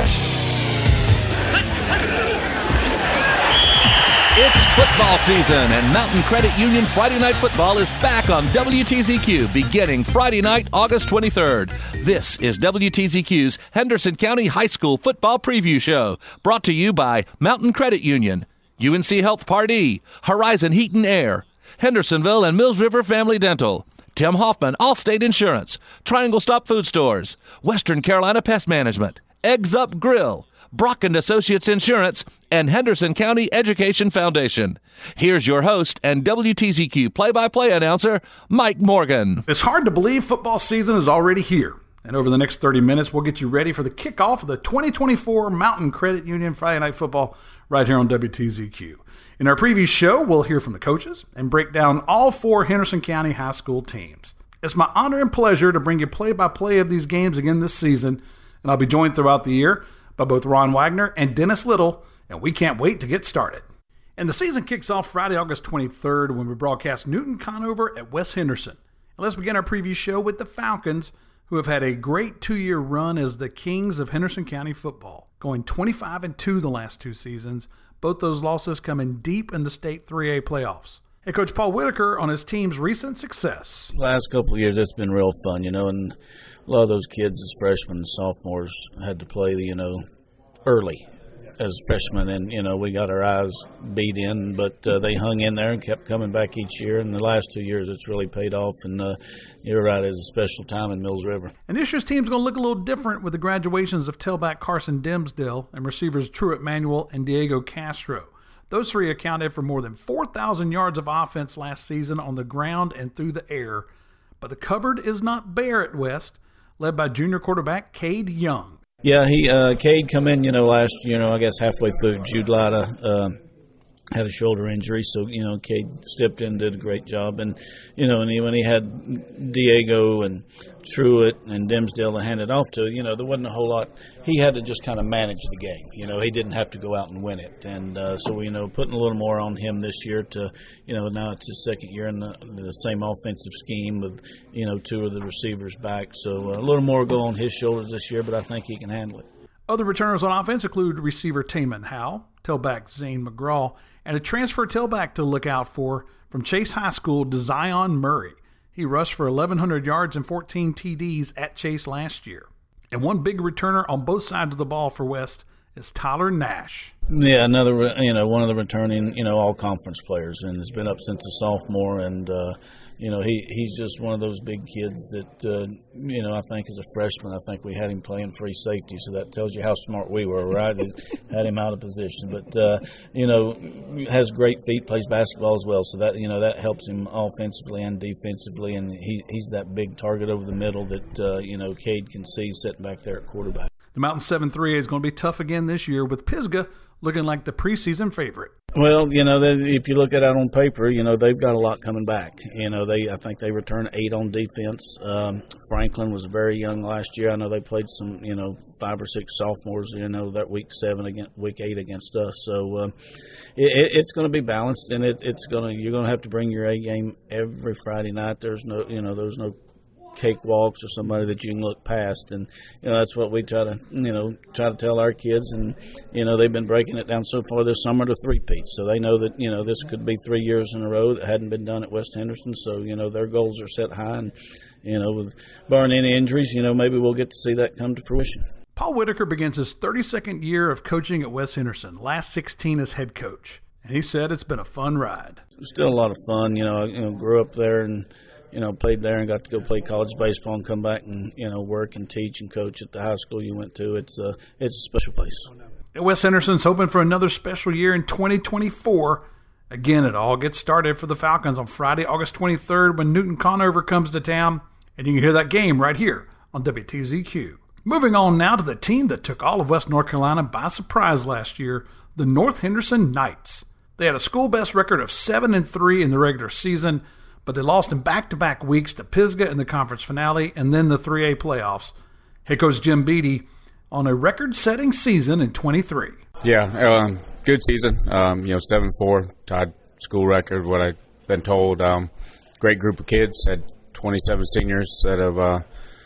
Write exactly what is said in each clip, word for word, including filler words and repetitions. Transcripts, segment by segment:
It's football season, and Mountain Credit Union Friday Night Football is back on W T Z Q beginning Friday night, August twenty-third. This is W T Z Q's Henderson County High School Football Preview Show, brought to you by Mountain Credit Union, U N C Health Part E, Horizon Heat and Air, Hendersonville and Mills River Family Dental, Tim Hoffman, Allstate Insurance, Triangle Stop Food Stores, Western Carolina Pest Management, Eggs Up Grill, Brock and Associates Insurance, and Henderson County Education Foundation. Here's your host and W T Z Q play-by-play announcer, Mike Morgan. It's hard to believe football season is already here. And over the next thirty minutes, we'll get you ready for the kickoff of the twenty twenty-four Mountain Credit Union Friday Night Football right here on W T Z Q. In our preview show, we'll hear from the coaches and break down all four Henderson County high school teams. It's my honor and pleasure to bring you play-by-play of these games again this season, and I'll be joined throughout the year by both Ron Wagner and Dennis Little, and we can't wait to get started. And the season kicks off Friday, August twenty-third, when we broadcast Newton Conover at West Henderson. And let's begin our preview show with the Falcons, who have had a great two-year run as the kings of Henderson County football, going twenty-five and two the last two seasons. Both those losses coming deep in the state three A playoffs. Hey, Coach Paul Whitaker on his team's recent success. Last couple of years, it's been real fun, you know, and a lot of those kids as freshmen and sophomores had to play, you know, early as freshmen, and, you know, we got our eyes beat in, but uh, they hung in there and kept coming back each year, and the last two years it's really paid off, and uh, you're right, it's a special time in Mills River. And this year's team's going to look a little different with the graduations of tailback Carson Dimsdale and receivers Truett Manuel and Diego Castro. Those three accounted for more than four thousand yards of offense last season on the ground and through the air. But the cupboard is not bare at West, led by junior quarterback Cade Young. Yeah, he uh, Cade come in, you know, last, you know, I guess halfway through. Jude Latta uh, had a shoulder injury, so, you know, Cade stepped in, did a great job. And, you know, and he, when he had Diego and Truett and Dimsdale to hand it off to, you know, there wasn't a whole lot. He had to just kind of manage the game. You know, he didn't have to go out and win it. And uh, so, you know, putting a little more on him this year to, you know, now it's his second year in the, the same offensive scheme with, you know, two of the receivers back. So uh, a little more go on his shoulders this year, but I think he can handle it. Other returners on offense include receiver Taman Howell, tailback Zane McGraw, and a transfer tailback to look out for from Chase High School, Zion Murray. He rushed for eleven hundred yards and fourteen T Ds at Chase last year. And one big returner on both sides of the ball for West is Tyler Nash. Yeah, another, you know, one of the returning, you know, all-conference players, and has been up since a sophomore, and, uh, you know, he, he's just one of those big kids that, uh, you know, I think as a freshman, I think we had him playing free safety, so that tells you how smart we were, right? Had him out of position. But, uh, you know, has great feet, plays basketball as well, so that, you know, that helps him offensively and defensively, and he, he's that big target over the middle that, uh, you know, Cade can see sitting back there at quarterback. The Mountain seven three A is going to be tough again this year, with Pisgah looking like the preseason favorite. Well, you know, if you look at it on paper, you know, they've got a lot coming back. You know, they I think they returned eight on defense. Um, Franklin was very young last year. I know they played some, you know, five or six sophomores, you know, that week seven against week eight against us. So um, it, it's going to be balanced, and it, it's going to you're going to have to bring your A game every Friday night. There's no, you know, there's no cakewalks or somebody that you can look past, and you know that's what we try to you know try to tell our kids, and you know they've been breaking it down so far this summer to three-peats, so they know that you know this could be three years in a row that hadn't been done at West Henderson, so you know their goals are set high, and you know with barring any injuries, you know maybe we'll get to see that come to fruition. Paul Whitaker begins his thirty-second year of coaching at West Henderson, last sixteen as head coach, and he said it's been a fun ride. Still a lot of fun, you know. I you know, grew up there and you know, played there and got to go play college baseball and come back and, you know, work and teach and coach at the high school you went to. It's a, it's a special place. At West Henderson's hoping for another special year in twenty twenty-four. Again, it all gets started for the Falcons on Friday, August twenty-third, when Newton Conover comes to town. And you can hear that game right here on W T Z Q. Moving on now to the team that took all of West North Carolina by surprise last year, the North Henderson Knights. They had a school-best record of seven and three in the regular season, but they lost in back-to-back weeks to Pisgah in the conference finale and then the three A playoffs. Head coach Jim Beatty on a record-setting season in twenty-three. Yeah, um, good season. Um, you know, seven four, tied school record, what I've been told. Um, great group of kids, had twenty-seven seniors that have uh,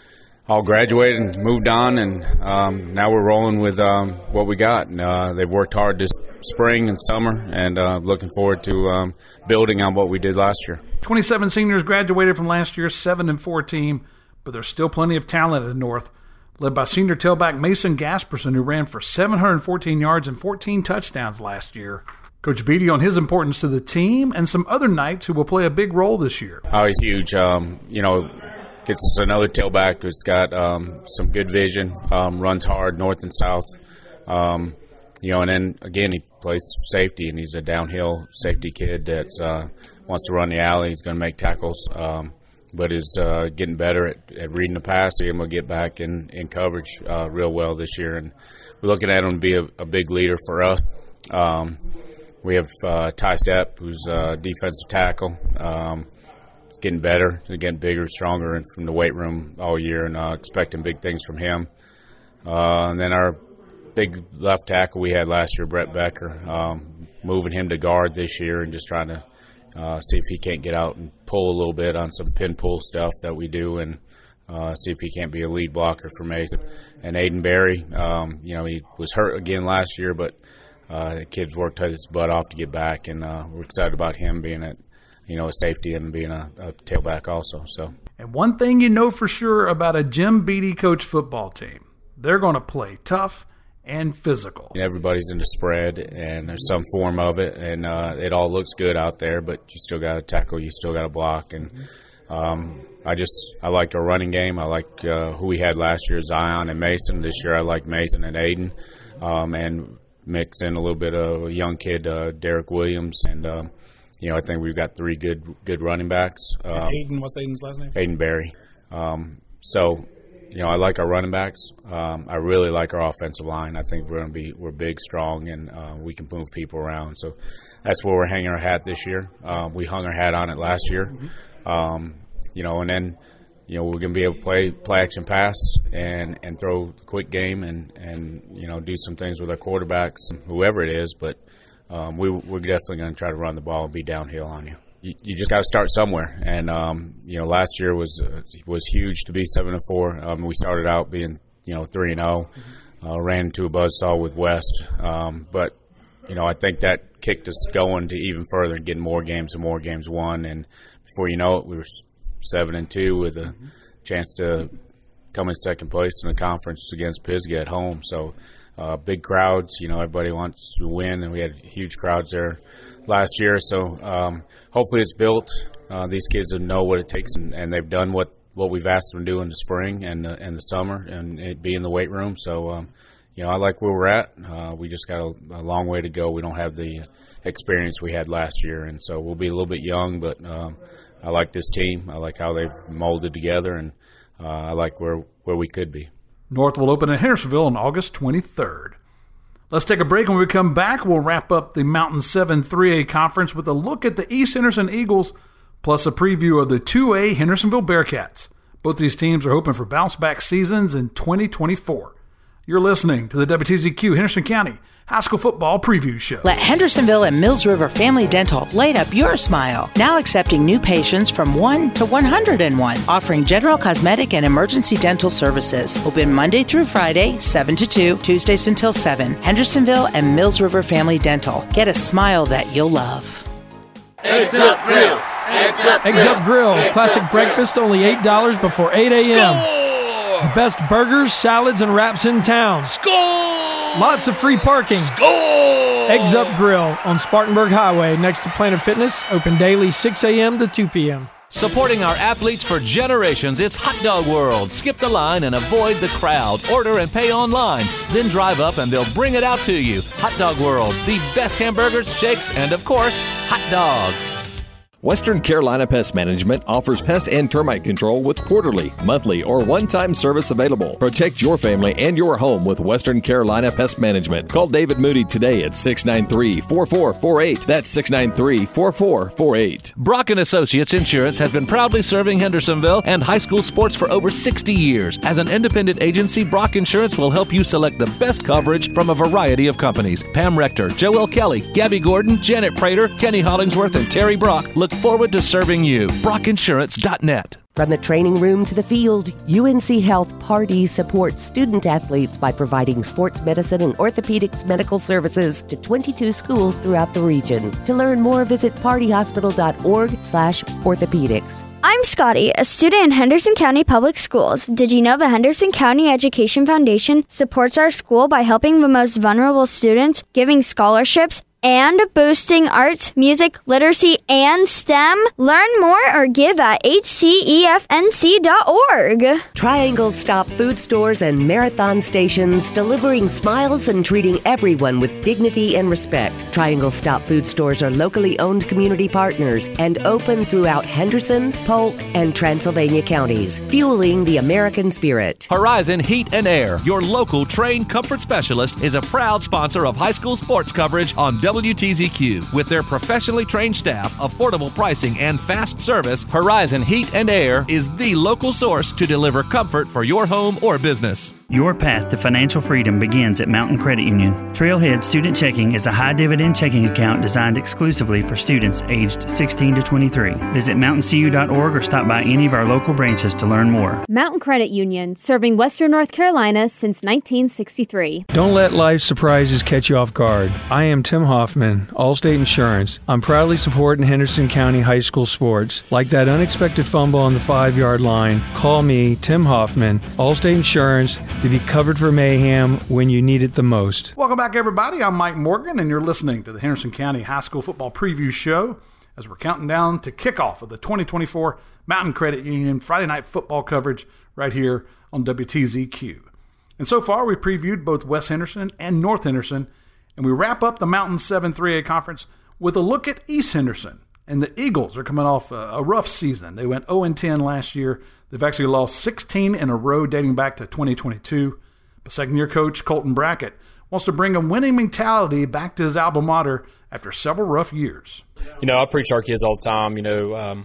all graduated and moved on, and um, now we're rolling with um, what we got. And, uh, they've worked hard this spring and summer, and uh, looking forward to um, building on what we did last year. twenty-seven seniors graduated from last year's seven and four team, but there's still plenty of talent at the North, led by senior tailback Mason Gasperson, who ran for seven hundred fourteen yards and fourteen touchdowns last year. Coach Beatty on his importance to the team and some other Knights who will play a big role this year. Oh, he's huge. Um, you know, gets us another tailback who's got um, some good vision, um, runs hard north and south. Um, you know, and then, again, he plays safety, and he's a downhill safety kid that uh, wants to run the alley. He's going to make tackles, um, but is uh, getting better at, at reading the pass. So he's going to get back in, in coverage uh, real well this year. And we're looking at him to be a, a big leader for us. Um, we have uh, Ty Stepp, who's a defensive tackle. Um, he's getting better. He's getting bigger, stronger, and from the weight room all year, and uh, expecting big things from him. Uh, and then our big left tackle we had last year, Brett Becker, um, moving him to guard this year and just trying to uh, see if he can't get out and pull a little bit on some pin pull stuff that we do, and uh, see if he can't be a lead blocker for Mason. And Aiden Berry, um, you know, he was hurt again last year, but uh, the kid's worked his butt off to get back, and uh, we're excited about him being a, you know, a safety and being a, a tailback also. So. And one thing you know for sure about a Jim Beatty coach football team, they're going to play tough and physical. Everybody's into spread, and there's some form of it, and uh, it all looks good out there, but you still got to tackle, you still got to block. And um, I just I like our running game. I like uh, who we had last year, Zion and Mason. This year I like Mason and Aiden, um, and mix in a little bit of a young kid, uh, Derek Williams, and um, you know, I think we've got three good good running backs. Um, Aiden, what's Aiden's last name? Aiden Berry. Um, so. You know, I like our running backs. Um, I really like our offensive line. I think we're going to be we're big, strong, and uh, we can move people around. So that's where we're hanging our hat this year. Um, we hung our hat on it last year. Mm-hmm. Um, you know, and then you know we're going to be able to play play action pass and, and throw the quick game and, and you know do some things with our quarterbacks, whoever it is. But um, we we're definitely going to try to run the ball and be downhill on you. You, you just got to start somewhere, and um, you know, last year was uh, was huge to be seven and four. Um, we started out being you know three and zero, uh, ran into a buzzsaw with West, um, but you know I think that kicked us going to even further and getting more games and more games won. And before you know it, we were seven and two with a mm-hmm. chance to come in second place in the conference against Pisgah at home. So uh, big crowds, you know, everybody wants to win, and we had huge crowds there last year. So um, hopefully it's built. Uh, these kids will know what it takes, and, and they've done what, what we've asked them to do in the spring and uh, and the summer, and it be in the weight room. So, um, you know, I like where we're at. Uh, we just got a, a long way to go. We don't have the experience we had last year, and so we'll be a little bit young, but um, I like this team. I like how they've molded together, and uh, I like where, where we could be. North will open in Hendersonville on August twenty-third. Let's take a break. When we come back, we'll wrap up the Mountain seven three A Conference with a look at the East Henderson Eagles, plus a preview of the two A Hendersonville Bearcats. Both these teams are hoping for bounce-back seasons in twenty twenty-four. You're listening to the W T Z Q Henderson County High School Football Preview Show. Let Hendersonville and Mills River Family Dental light up your smile. Now accepting new patients from one to one hundred one, offering general cosmetic and emergency dental services. Open Monday through Friday, seven to two, Tuesdays until seven. Hendersonville and Mills River Family Dental. Get a smile that you'll love. Eggs Up Grill. Eggs Up Grill. Eggs Up Grill. Classic breakfast, only eight dollars before eight a.m. The best burgers, salads, and wraps in town. Score! Lots of free parking. Score! Eggs Up Grill on Spartanburg Highway next to Planet Fitness. Open daily six a.m. to two p.m. Supporting our athletes for generations, it's Hot Dog World. Skip the line and avoid the crowd. Order and pay online. Then drive up and they'll bring it out to you. Hot Dog World, the best hamburgers, shakes, and of course, hot dogs. Western Carolina Pest Management offers pest and termite control with quarterly, monthly, or one-time service available. Protect your family and your home with Western Carolina Pest Management. Call David Moody today at six nine three, four four four eight. That's six nine three, four four four eight. Brock and Associates Insurance has been proudly serving Hendersonville and high school sports for over sixty years. As an independent agency, Brock Insurance will help you select the best coverage from a variety of companies. Pam Rector, Joel Kelly, Gabby Gordon, Janet Prater, Kenny Hollingsworth, and Terry Brock look forward to serving you. Brock Insurance dot net. From the training room to the field, U N C Health Party supports student athletes by providing sports medicine and orthopedics medical services to twenty-two schools throughout the region. To learn more, visit partyhospital.org slash orthopedics. I'm Scotty, a student in Henderson County Public Schools. Did you know the Henderson County Education Foundation supports our school by helping the most vulnerable students, giving scholarships, and boosting arts, music, literacy, and STEM? Learn more or give at H C E F N C dot org. Triangle Stop food stores and marathon stations, delivering smiles and treating everyone with dignity and respect. Triangle Stop food stores are locally owned community partners and open throughout Henderson, Polk, and Transylvania counties, fueling the American spirit. Horizon Heat and Air, your local trained comfort specialist, is a proud sponsor of high school sports coverage on W T Z Q. With their professionally trained staff, affordable pricing, and fast service, Horizon Heat and Air is the local source to deliver comfort for your home or business. Your path to financial freedom begins at Mountain Credit Union. Trailhead Student Checking is a high-dividend checking account designed exclusively for students aged sixteen to twenty-three. Visit mountain c u dot org or stop by any of our local branches to learn more. Mountain Credit Union, serving Western North Carolina since nineteen sixty-three. Don't let life's surprises catch you off guard. I am Tim Hoffman, Allstate Insurance. I'm proudly supporting Henderson County high school sports. Like that unexpected fumble on the five-yard line, call me, Tim Hoffman, Allstate Insurance, to be covered for mayhem when you need it the most. Welcome back, everybody. I'm Mike Morgan, and you're listening to the Henderson County High School Football Preview Show as we're counting down to kickoff of the twenty twenty-four Mountain Credit Union Friday Night Football coverage right here on W T Z Q. And so far, we've previewed both West Henderson and North Henderson, and we wrap up the Mountain seven three A Conference with a look at East Henderson. And the Eagles are coming off a, a rough season. They went oh and ten last year. They've actually lost sixteen in a row dating back to twenty twenty-two. But second-year coach Colton Brackett wants to bring a winning mentality back to his alma mater after several rough years. You know, I preach to our kids all the time, you know, um,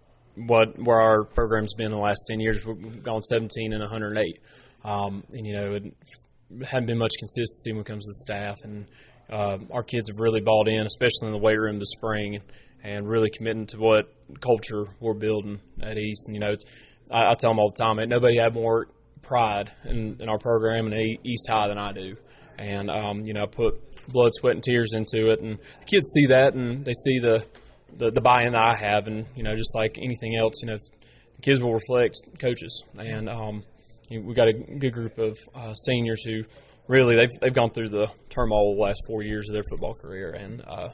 what where our program's been in the last ten years. We've gone seventeen and one hundred eight. Um, and, you know, it hadn't been much consistency when it comes to the staff. And uh, our kids have really bought in, especially in the weight room this spring, and really committing to what culture we're building at East. And, you know, it's, I, I tell them all the time, nobody had more pride in, in our program and East High than I do. And, um, you know, I put blood, sweat, and tears into it. And the kids see that, and they see the, the, the buy-in that I have. And, you know, just like anything else, you know, the kids will reflect coaches. And um, you know, we've got a good group of uh, seniors who really, they've, they've gone through the turmoil the last four years of their football career. And, uh,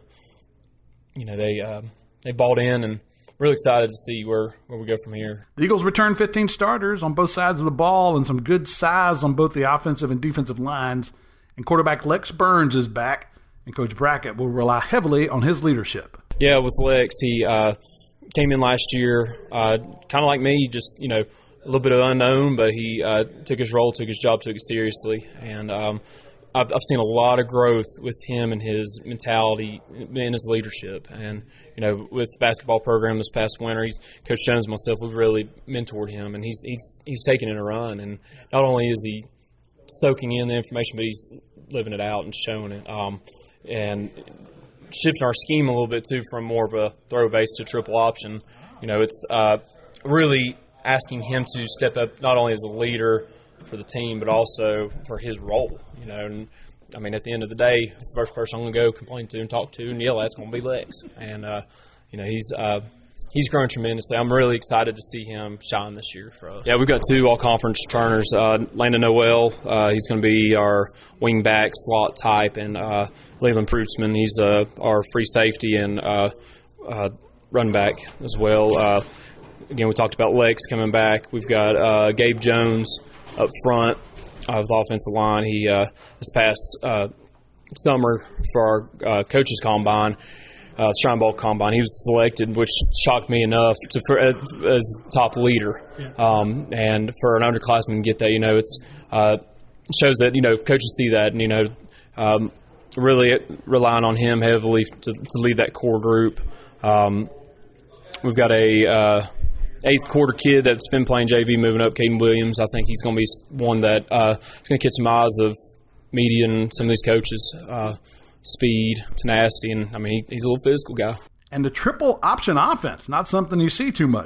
you know, they uh, they bought in, and really excited to see where, where we go from here. The Eagles return fifteen starters on both sides of the ball and some good size on both the offensive and defensive lines. And quarterback Lex Burns is back, and Coach Brackett will rely heavily on his leadership. Yeah, with Lex, he uh, came in last year, uh, kind of like me, just, you know, a little bit of unknown, but he uh, took his role, took his job, took it seriously. And um, I've, I've seen a lot of growth with him and his mentality and his leadership. And, you know, with the basketball program this past winter, he, Coach Jones and myself, we've really mentored him, and he's he's he's taken it a run. And not only is he soaking in the information, but he's living it out and showing it. Um, and shifting our scheme a little bit, too, from more of a throw base to triple option. You know, it's uh, really asking him to step up not only as a leader for the team, but also for his role, you know. And I mean, at the end of the day, the first person I'm going to go complain to and talk to and yell at is going to be Lex. And, uh, you know, he's uh, he's grown tremendously. I'm really excited to see him shine this year for us. Yeah, we've got two all-conference returners. Uh, Landon Noel, uh, he's going to be our wing-back slot type, and uh, Leland Prutzman, he's uh, our free safety and uh, uh, run back as well. Uh, again, we talked about Lex coming back. We've got uh, Gabe Jones up front of the offensive line. He uh, this past uh, summer for our uh, coaches combine, uh, Shrine Bowl combine, he was selected, which shocked me enough to for, as, as top leader. Um, and for an underclassman to get that, you know, it's uh, shows that, you know, coaches see that, and, you know, um, really relying on him heavily to, to lead that core group. Um, we've got a uh, eighth quarter kid that's been playing J V moving up, Caden Williams. I think he's going to be one that uh, is going to catch some eyes of media and some of these coaches. Uh, speed, tenacity, and I mean, he, he's a little physical guy. And the triple option offense, not something you see too much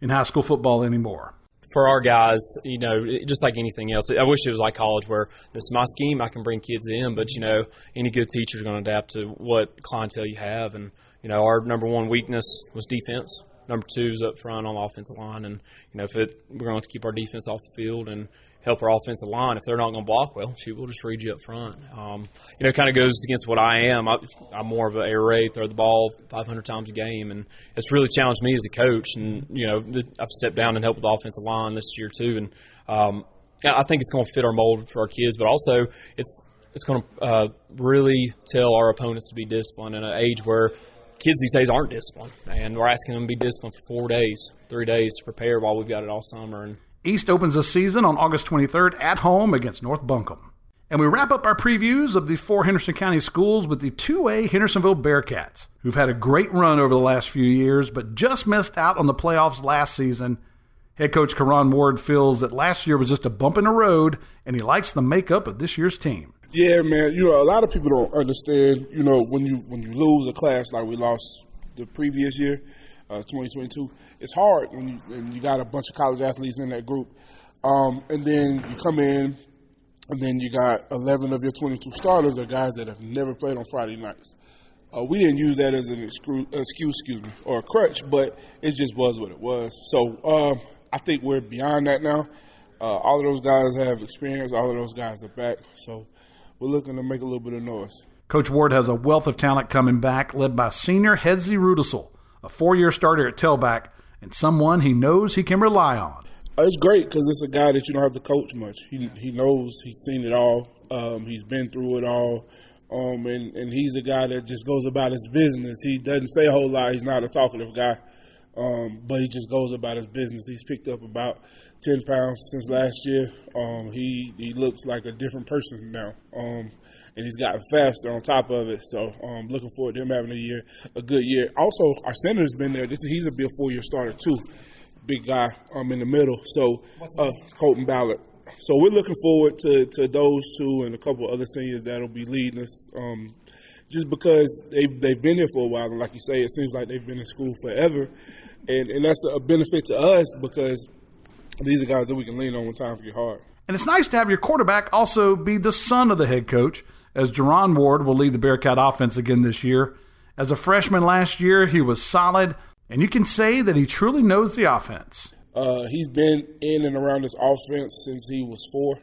in high school football anymore. For our guys, you know, just like anything else, I wish it was like college where this is my scheme, I can bring kids in, but, you know, any good teacher is going to adapt to what clientele you have. And, you know, our number one weakness was defense. Number two is up front on the offensive line. And, you know, if it, we're going to keep our defense off the field and help our offensive line. If they're not going to block well, shoot, we'll just read you up front. Um, you know, it kind of goes against what I am. I, I'm more of an air raid, throw the ball five hundred times a game, and it's really challenged me as a coach. And, you know, I've stepped down and helped with the offensive line this year too. And um, I think it's going to fit our mold for our kids, but also it's it's going to uh, really tell our opponents to be disciplined in an age where kids these days aren't disciplined, and we're asking them to be disciplined for four days, three days to prepare while we've got it all summer. And East opens the season on August twenty-third at home against North Buncombe. And we wrap up our previews of the four Henderson County schools with the two A Hendersonville Bearcats, who've had a great run over the last few years, but just missed out on the playoffs last season. Head coach Karan Ward feels that last year was just a bump in the road, and he likes the makeup of this year's team. Yeah, man. You know, a lot of people don't understand, you know, when you when you lose a class like we lost the previous year, uh, twenty twenty-two, it's hard when you, when you got a bunch of college athletes in that group. Um, and then you come in, and then you got eleven of your twenty-two starters are guys that have never played on Friday nights. Uh, we didn't use that as an excuse, excuse, excuse me, or a crutch, but it just was what it was. So uh, I think we're beyond that now. Uh, all of those guys have experience. All of those guys are back. So we're looking to make a little bit of noise. Coach Ward has a wealth of talent coming back, led by senior Hedzi Rudisel, a four-year starter at tailback, and someone he knows he can rely on. Uh, it's great because it's a guy that you don't have to coach much. He he knows, he's seen it all. Um, he's been through it all. Um, and, and he's a guy that just goes about his business. He doesn't say a whole lot. He's not a talkative guy, um, but he just goes about his business. He's picked up about ten pounds since last year. Um, he he looks like a different person now, um, and he's gotten faster on top of it. So um, looking forward to him having a year, a good year. Also, our center's been there. This is, he's a be a four-year starter too. Big guy um, in the middle. So uh, Colton Ballard. So we're looking forward to, to those two and a couple other seniors that'll be leading us, um, just because they've, they've been here for a while. And like you say, it seems like they've been in school forever. And, and that's a benefit to us because these are guys that we can lean on when times get hard. And it's nice to have your quarterback also be the son of the head coach, as Jerron Ward will lead the Bearcat offense again this year. As a freshman last year, he was solid, and you can say that he truly knows the offense. Uh, he's been in and around this offense since he was four.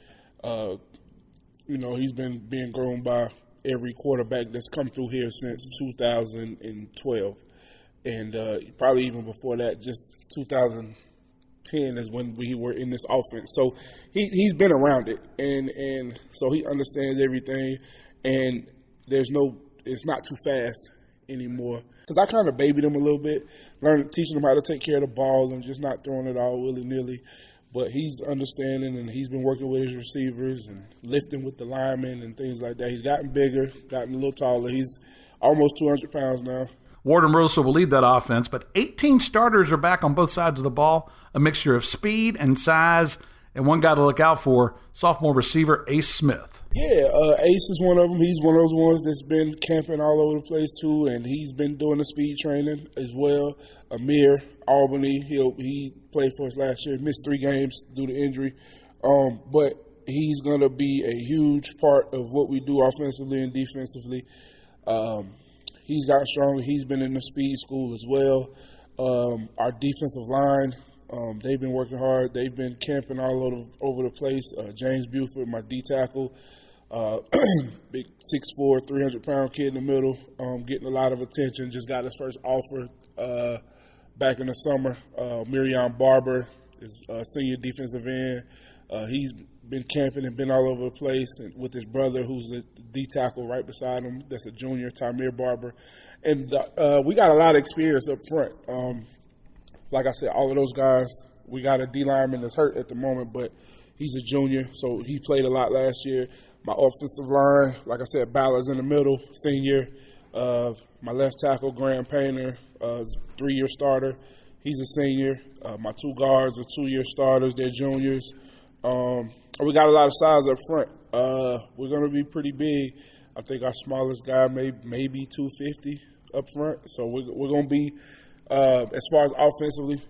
Uh, you know, he's been being grown by every quarterback that's come through here since two thousand twelve. And uh, probably even before that, just two thousand ten is when we were in this offense. So he, he's been around it. And, and so he understands everything. And there's no, it's not too fast anymore. Because I kind of babied him a little bit, learning, teaching him how to take care of the ball and just not throwing it all willy-nilly. But he's understanding, and he's been working with his receivers and lifting with the linemen and things like that. He's gotten bigger, gotten a little taller. He's almost two hundred pounds now. Ward and Rosa will lead that offense, but eighteen starters are back on both sides of the ball, a mixture of speed and size, and one guy to look out for, sophomore receiver Ace Smith. Yeah, uh, Ace is one of them. He's one of those ones that's been camping all over the place too, and he's been doing the speed training as well. Amir, Albany, he he played for us last year, missed three games due to injury, um, but he's going to be a huge part of what we do offensively and defensively. Um, he's gotten stronger. He's been in the speed school as well. Um, our defensive line, Um, they've been working hard. They've been camping all over, over the place. Uh, James Buford, my D-tackle, uh, big six foot four, three hundred pound kid in the middle, um, getting a lot of attention. Just got his first offer uh, back in the summer. Uh, Miriam Barber is a senior defensive end. Uh, he's been camping and been all over the place, and with his brother, who's a D-tackle right beside him. That's a junior, Tamir Barber. And uh, we got a lot of experience up front. Um, Like I said, all of those guys, we got a D lineman that's hurt at the moment, but he's a junior, so he played a lot last year. My offensive line, like I said, Ballard's in the middle, senior. Uh, my left tackle, Graham Painter, uh, three-year starter. He's a senior. Uh, my two guards are two-year starters. They're juniors. Um, we got a lot of size up front. Uh, we're going to be pretty big. I think our smallest guy may maybe two fifty up front, so we're, we're going to be – Uh, as far as offensively,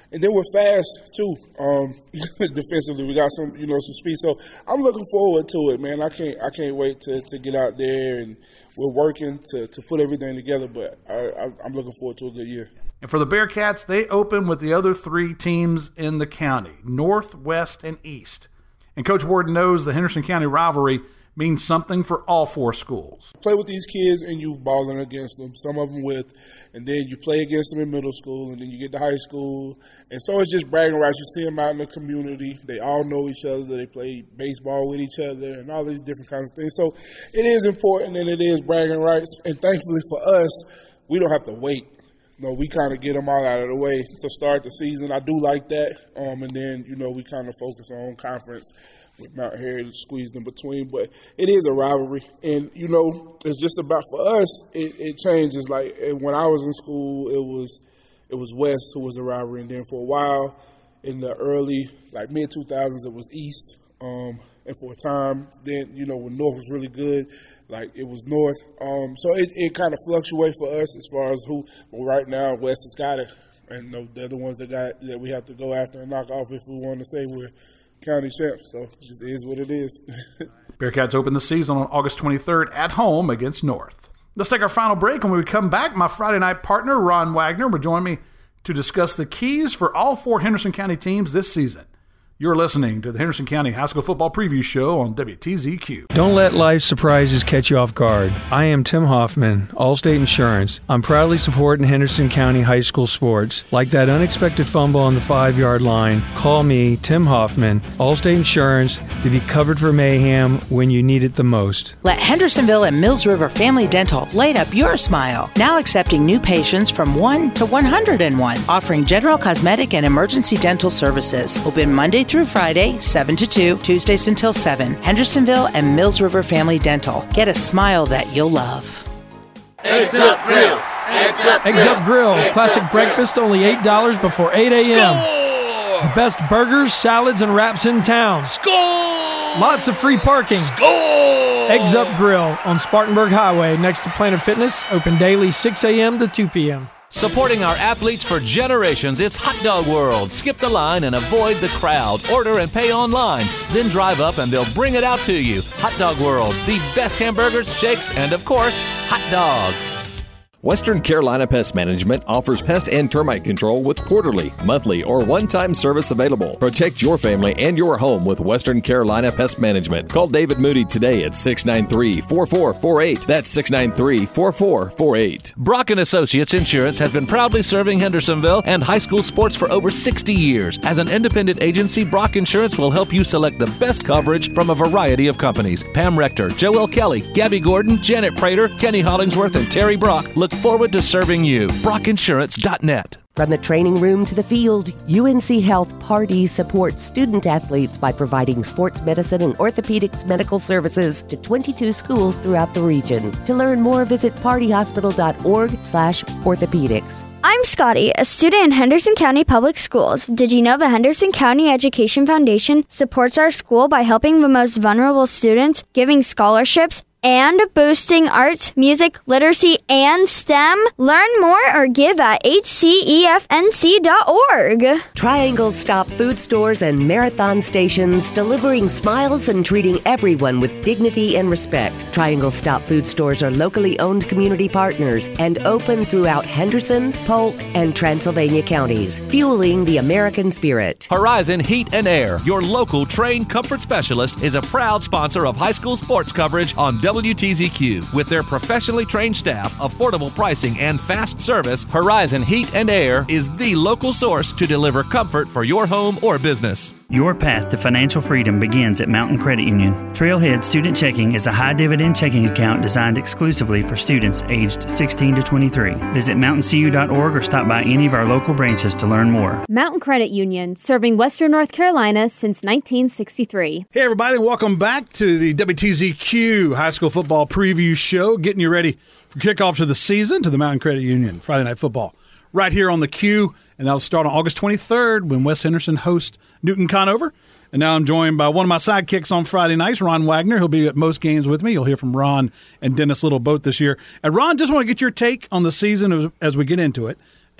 And then we're fast too. Um, defensively, we got some, you know, some speed. So I'm looking forward to it, man. I can't, I can't wait to, to get out there, and we're working to, to put everything together. But I, I, I'm looking forward to a good year. And for the Bearcats, they open with the other three teams in the county, North, West, and East. And Coach Warden knows the Henderson County rivalry means something for all four schools. Play with these kids and you balling against them, some of them with, and then you play against them in middle school, and then you get to high school. And so it's just bragging rights. You see them out in the community. They all know each other. They play baseball with each other and all these different kinds of things. So it is important, and it is bragging rights. And thankfully for us, we don't have to wait. No, we kind of get them all out of the way to start the season. I do like that. Um, and then, you know, we kind of focus on conference with Mount Heritage squeezed in between. But it is a rivalry. And, you know, it's just about, for us, it, it changes. Like, when I was in school, it was it was West who was the rivalry. And then for a while, in the early, like, mid two thousands, it was East. Um, and for a time, then, you know, when North was really good, like, it was North. Um, so it, it kind of fluctuates for us as far as who. But right now, West has got it. And, you know, they're the ones that got that we have to go after and knock off if we want to say we're county champs. So it just is what it is. Bearcats open the season on August twenty-third at home against North. Let's take our final break. And when we come back, my Friday night partner, Ron Wagner, will join me to discuss the keys for all four Henderson County teams this season. You're listening to the Henderson County High School Football Preview Show on W T Z Q. Don't let life's surprises catch you off guard. I am Tim Hoffman, Allstate Insurance. I'm proudly supporting Henderson County high school sports. Like that unexpected fumble on the five-yard line, call me, Tim Hoffman, Allstate Insurance, to be covered for mayhem when you need it the most. Let Hendersonville and Mills River Family Dental light up your smile. Now accepting new patients from one to one hundred one, offering general cosmetic and emergency dental services. Open Monday through Friday, seven to two, Tuesdays until seven. Hendersonville and Mills River Family Dental. Get a smile that you'll love. Eggs Up Grill. Eggs Up Grill. Eggs Up Grill. Classic breakfast, only eight dollars before eight a.m. The best burgers, salads, and wraps in town. Score! Lots of free parking. Score! Eggs Up Grill on Spartanburg Highway next to Planet Fitness. Open daily six a.m. to two p.m. Supporting our athletes for generations, it's Hot Dog World. Skip the line and avoid the crowd. Order and pay online. Then drive up and they'll bring it out to you. Hot Dog World, the best hamburgers, shakes, and of course, hot dogs. Western Carolina Pest Management offers pest and termite control with quarterly, monthly, or one-time service available. Protect your family and your home with Western Carolina Pest Management. Call David Moody today at six nine three, four four four eight. That's six nine three, four four four eight. Brock and Associates Insurance has been proudly serving Hendersonville and high school sports for over sixty years. As an independent agency, Brock Insurance will help you select the best coverage from a variety of companies. Pam Rector, Joel Kelly, Gabby Gordon, Janet Prater, Kenny Hollingsworth, and Terry Brock look forward to serving you. Brock Insurance dot net. From the training room to the field, U N C Health Party supports student athletes by providing sports medicine and orthopedics medical services to twenty-two schools throughout the region. To learn more, visit party hospital dot org slash orthopedics. I'm Scotty, a student in Henderson County Public Schools. Did you know the Henderson County Education Foundation supports our school by helping the most vulnerable students, giving scholarships, and boosting arts, music, literacy, and STEM? Learn more or give at H C E F N C dot org. Triangle Stop food stores and marathon stations, delivering smiles and treating everyone with dignity and respect. Triangle Stop food stores are locally owned community partners and open throughout Henderson, Polk, and Transylvania counties, fueling the American spirit. Horizon Heat and Air, your local trained comfort specialist, is a proud sponsor of high school sports coverage on W T Z Q. With their professionally trained staff, affordable pricing, and fast service, Horizon Heat and Air is the local source to deliver comfort for your home or business. Your path to financial freedom begins at Mountain Credit Union. Trailhead Student Checking is a high-dividend checking account designed exclusively for students aged sixteen to twenty-three. Visit mountain c u dot org or stop by any of our local branches to learn more. Mountain Credit Union, serving Western North Carolina since nineteen sixty-three. Hey, everybody, welcome back to the W T Z Q High School Football Preview Show, getting you ready for kickoff to the season to the Mountain Credit Union Friday Night Football. Right here on the Q, and that'll start on August twenty-third when West Henderson hosts Newton Conover. And now I'm joined by one of my sidekicks on Friday nights, Ron Wagner. He'll be at most games with me. You'll hear from Ron and Dennis Little both this year. And Ron, just want to get your take on the season as, as we get into it.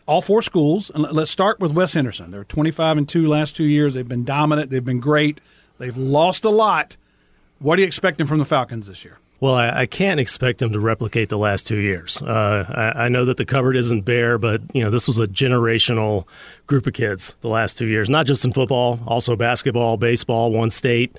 all four schools. And let's start with West Henderson. They're twenty-five and two last two years. They've been dominant. They've been great. They've lost a lot. What are you expecting from the Falcons this year? Well, I, I can't expect them to replicate the last two years. Uh, I, I know that the cupboard isn't bare, but you know this was a generational group of kids the last two years, not just in football, also basketball, baseball, one state.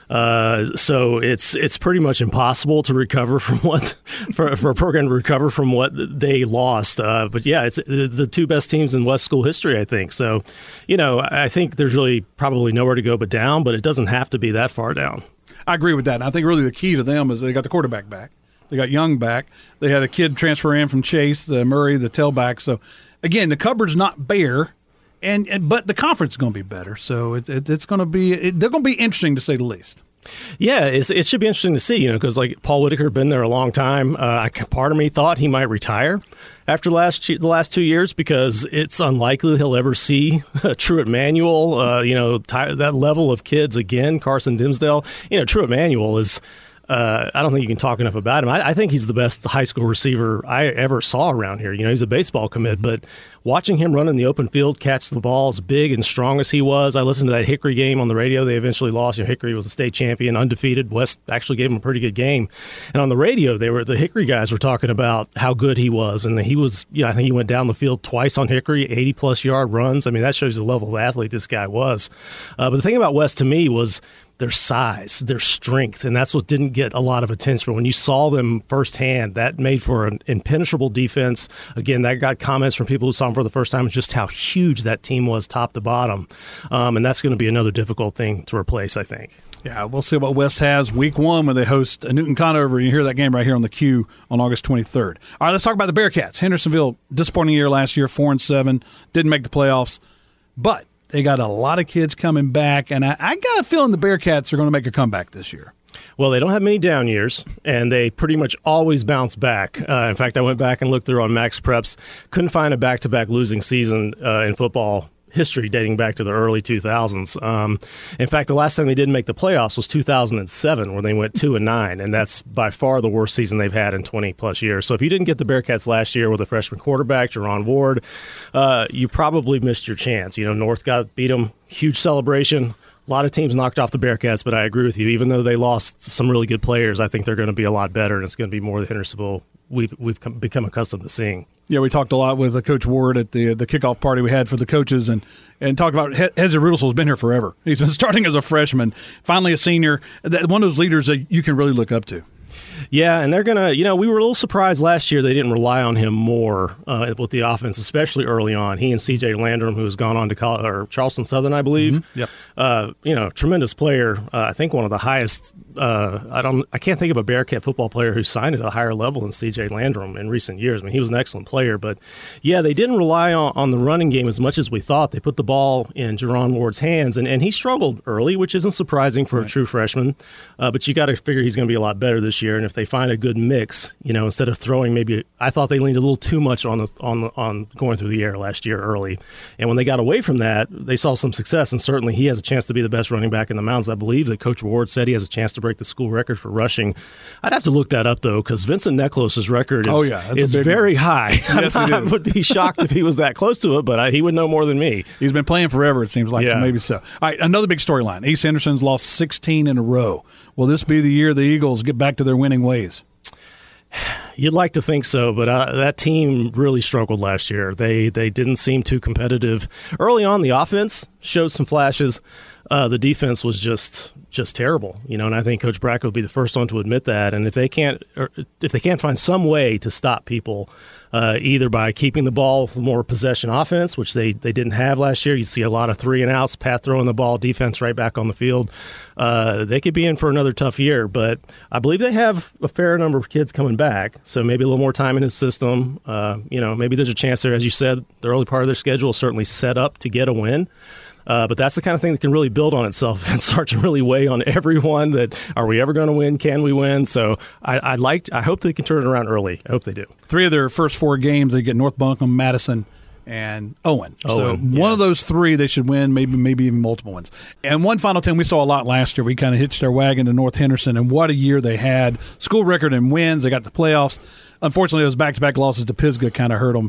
Uh, so it's it's pretty much impossible to recover from what for, for a program to recover from what they lost. Uh, but yeah, it's the two best teams in West school history, I think. So, you know, I think there's really probably nowhere to go but down, but it doesn't have to be that far down. I agree with that. And I think really the key to them is they got the quarterback back. They got Young back. They had a kid transfer in from Chase, the Murray, the tailback. So, again, the cupboard's not bare, and, and but the conference is going to be better. So it, it, it's going to be it, they're going to be interesting to say the least. Yeah, it's, it should be interesting to see, you know, because like Paul Whitaker been there a long time. Uh, I, part of me thought he might retire after last the last two years because it's unlikely he'll ever see Truett Manuel, uh, you know, ty- that level of kids again. Carson Dimsdale, you know, Truett Manuel is. Uh, I don't think you can talk enough about him. I, I think he's the best high school receiver I ever saw around here. You know, he's a baseball commit, but watching him run in the open field, catch the ball as big and strong as he was. I listened to that Hickory game on the radio. They eventually lost. You know, Hickory was a state champion, undefeated. West actually gave him a pretty good game. And on the radio, they were the Hickory guys were talking about how good he was. And he was, you know, I think he went down the field twice on Hickory, eighty-plus yard runs. I mean, that shows the level of athlete this guy was. Uh, but the thing about West to me was their size, their strength, and that's what didn't get a lot of attention. When you saw them firsthand, that made for an impenetrable defense. Again, that got comments from people who saw them for the first time, just how huge that team was top to bottom. Um, and that's going to be another difficult thing to replace, I think. Yeah, we'll see what West has week one when they host Newton Conover. You hear that game right here on the Q on August twenty-third. All right, let's talk about the Bearcats. Hendersonville, disappointing year last year, four and seven, didn't make the playoffs, but they got a lot of kids coming back, and I, I got a feeling the Bearcats are going to make a comeback this year. Well, they don't have many down years, and they pretty much always bounce back. Uh, in fact, I went back and looked through on Max Preps. Couldn't find a back-to-back losing season uh, in football history dating back to the early two thousands. Um, in fact, the last time they didn't make the playoffs was two thousand seven, where they went two and nine, and that's by far the worst season they've had in twenty plus years. So if you didn't get the Bearcats last year with a freshman quarterback, Jerron Ward, uh, you probably missed your chance. You know, North got beat them, huge celebration. A lot of teams knocked off the Bearcats, but I agree with you. Even though they lost some really good players, I think they're going to be a lot better, and it's going to be more the Hendersonville we've we've come, become accustomed to seeing. Yeah, we talked a lot with uh, Coach Ward at the the kickoff party we had for the coaches, and, and talked about he- Hezzy Rudelsel has been here forever. He's been starting as a freshman, finally a senior. That, one of those leaders that you can really look up to. Yeah, and they're going to, you know, we were a little surprised last year they didn't rely on him more uh, with the offense, especially early on. He and C J Landrum, who has gone on to college, or Charleston Southern, I believe. Mm-hmm. Yep. Uh, you know, tremendous player. Uh, I think one of the highest, uh, I don't, I can't think of a Bearcat football player who's signed at a higher level than C J Landrum in recent years. I mean, he was an excellent player, but yeah, they didn't rely on, on the running game as much as we thought. They put the ball in Jerron Ward's hands, and, and he struggled early, which isn't surprising for right. a true freshman. Uh, but you got to figure he's going to be a lot better this year, and if they find a good mix, you know, instead of throwing maybe, I thought they leaned a little too much on the, on the, on going through the air last year early, and when they got away from that, they saw some success, and certainly he has a chance to be the best running back in the mountains. I believe that Coach Ward said he has a chance to break the school record for rushing. I'd have to look that up though, because Vincent Necklace's record is, oh, yeah, is very one. high. Yes, I would be shocked if he was that close to it, but I, he would know more than me. He's been playing forever, it seems like, yeah. so maybe so. All right, another big storyline. East Henderson's lost sixteen in a row. Will this be the year the Eagles get back to their winning ways? You'd like to think so, but uh, that team really struggled last year. They they didn't seem too competitive. Early on, the offense showed some flashes. Uh, the defense was just just terrible, you know. And I think Coach Brack would be the first one to admit that. And if they can't, or if they can't find some way to stop people, uh, either by keeping the ball more possession offense, which they, they didn't have last year, you see a lot of three and outs, Pat throwing the ball, defense right back on the field. Uh, they could be in for another tough year, but I believe they have a fair number of kids coming back, so maybe a little more time in his system. Uh, you know, maybe there's a chance there, as you said, the early part of their schedule is certainly set up to get a win. Uh, but that's the kind of thing that can really build on itself and start to really weigh on everyone. That are we ever going to win? Can we win? So I, I like. I hope they can turn it around early. I hope they do. Three of their first four games, they get North Buncombe, Madison, and Owen. Owen so yeah. one of those three they should win, maybe maybe even multiple ones. And one final team we saw a lot last year. We kind of hitched our wagon to North Henderson, and what a year they had. School record in wins. They got the playoffs. Unfortunately, those back-to-back losses to Pisgah kind of hurt them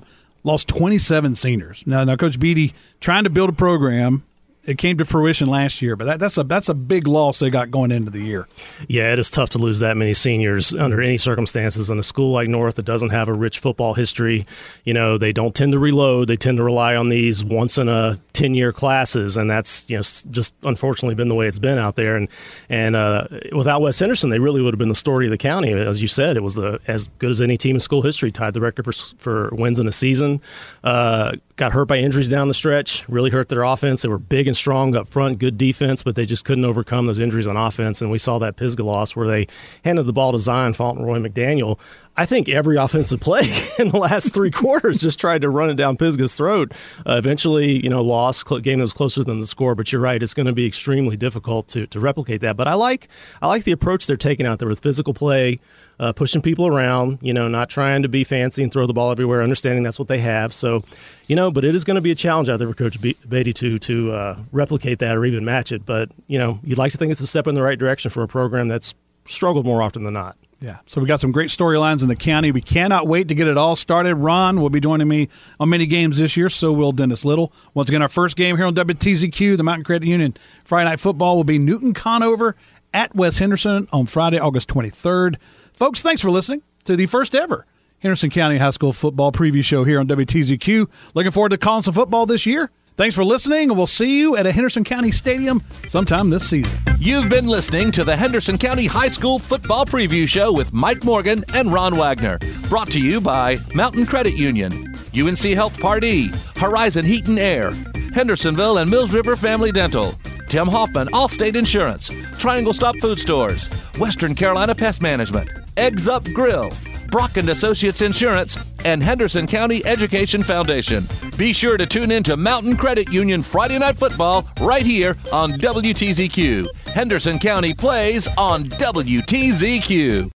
lost twenty-seven seniors. Now, now Coach Beatty trying to build a program. It came to fruition last year, but that, that's a that's a big loss they got going into the year. Yeah, it is tough to lose that many seniors under any circumstances in a school like North that doesn't have a rich football history. You know, they don't tend to reload. They tend to rely on these once in a ten-year classes, and that's, you know, just unfortunately been the way it's been out there. And and uh, without Wes Henderson, they really would have been the story of the county. As you said, it was the as good as any team in school history. Tied the record for for wins in a season. Uh, got hurt by injuries down the stretch. Really hurt their offense. They were big and strong up front, good defense, but they just couldn't overcome those injuries on offense. And we saw that Pisgah loss where they handed the ball to Zion Fauntleroy McDaniel. I think every offensive play in the last three quarters just tried to run it down Pisgah's throat. Uh, eventually, you know, lost, game that was closer than the score. But you're right, it's going to be extremely difficult to to replicate that. But I like I like the approach they're taking out there with physical play, uh, pushing people around. You know, not trying to be fancy and throw the ball everywhere. Understanding that's what they have. So, you know, but it is going to be a challenge out there for Coach Beatty to to uh, replicate that or even match it. But you know, you'd like to think it's a step in the right direction for a program that's struggled more often than not. Yeah, so we got some great storylines in the county. We cannot wait to get it all started. Ron will be joining me on many games this year, so will Dennis Little. Once again, our first game here on W T Z Q, the Mountain Credit Union Friday Night Football will be Newton Conover at Wes Henderson on Friday, August twenty-third. Folks, thanks for listening to the first ever Henderson County High School Football Preview Show here on W T Z Q. Looking forward to calling some football this year. Thanks for listening, and we'll see you at a Henderson County Stadium sometime this season. You've been listening to the Henderson County High School Football Preview Show with Mike Morgan and Ron Wagner. Brought to you by Mountain Credit Union, U N C Health Part E, Horizon Heat and Air, Hendersonville and Mills River Family Dental, Tim Hoffman, Allstate Insurance, Triangle Stop Food Stores, Western Carolina Pest Management, Eggs Up Grill, Brock and Associates Insurance, and Henderson County Education Foundation. Be sure to tune in to Mountain Credit Union Friday Night Football right here on W T Z Q. Henderson County plays on W T Z Q.